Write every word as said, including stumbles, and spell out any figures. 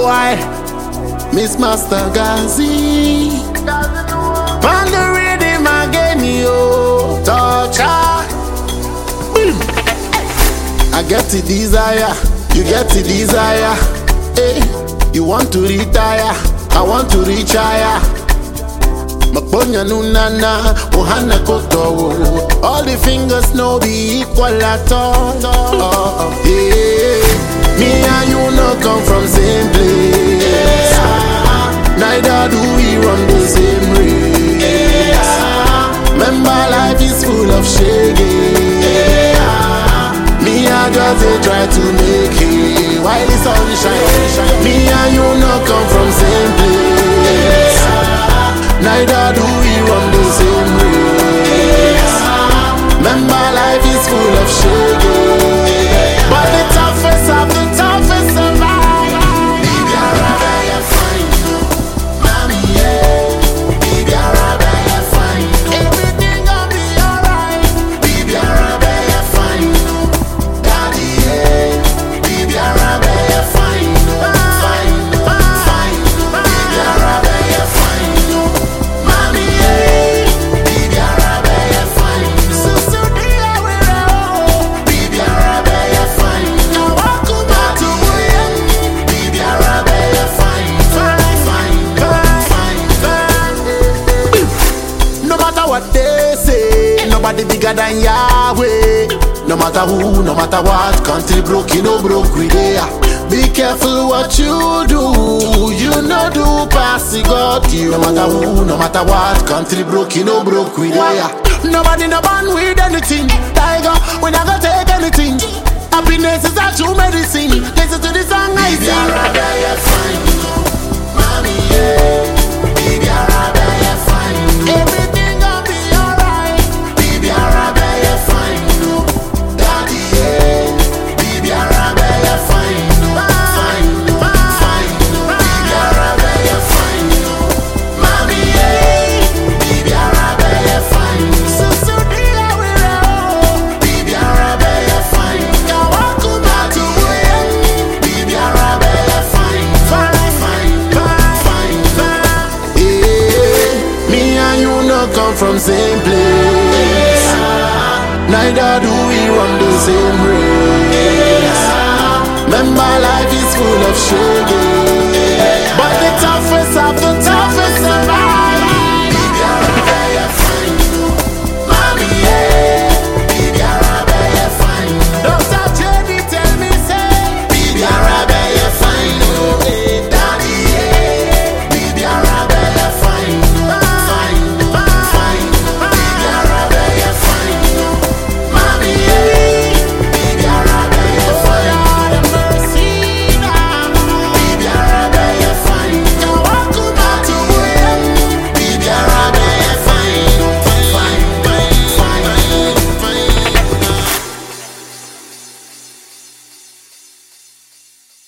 why? Miss Master Gazi. On the rhythm again, yo. Torture. I get the desire, you get the desire. Hey, you want to retire, I want to reach higher. Maponya nunana, ohana koto. All the fingers no be equal at all. Oh, yeah. Me and you no come from same place. Neither do we run the same race. Remember life is full of shaggy. Me and just they try to make it while the sun shine. Me and you no come from same place. Neither do we run the same race. Remember life is full of shaggy. But the toughest of the toughest survive. Baby, I rather you find you, mommy, yeah. Baby, I rather you find you. Everything gonna be alright. Baby, I rather you find you, daddy, yeah. Baby, I rather you find you, find you, find you. Baby, I rather you find you, mommy, yeah. Baby, I rather you find you. So so dear we roll. Baby, I rather you find you. Now I come back to you. Baby, I rather you find you, find, find, find, find. No matter what they say, nobody bigger than Yahweh. No matter who, no matter what, country broke, you know broke we there. Be careful what you do, you know do pass the God you. No matter who, no matter what, country broke, you know broke we there. Nobody no born with anything, tiger, we not gonna take anything. Happiness is a true medicine. Listen to the song I sing. Baby, I rather you find you, mommy, yeah. Baby, I rather you find you. Everything gonna be alright. Baby, I rather you find you, daddy, yeah. Baby, I rather you find you, find you, find you. Baby, I rather you find you, mommy, yeah. Baby, I rather you find you. So so dear we roll. Baby, I rather you find you. Now I come back to you. Baby, I rather you find you, find, find, find, find. Yeah, me and you no come from same place. Neither do we run the same race. Remember life is full of shaggy. But the toughest of the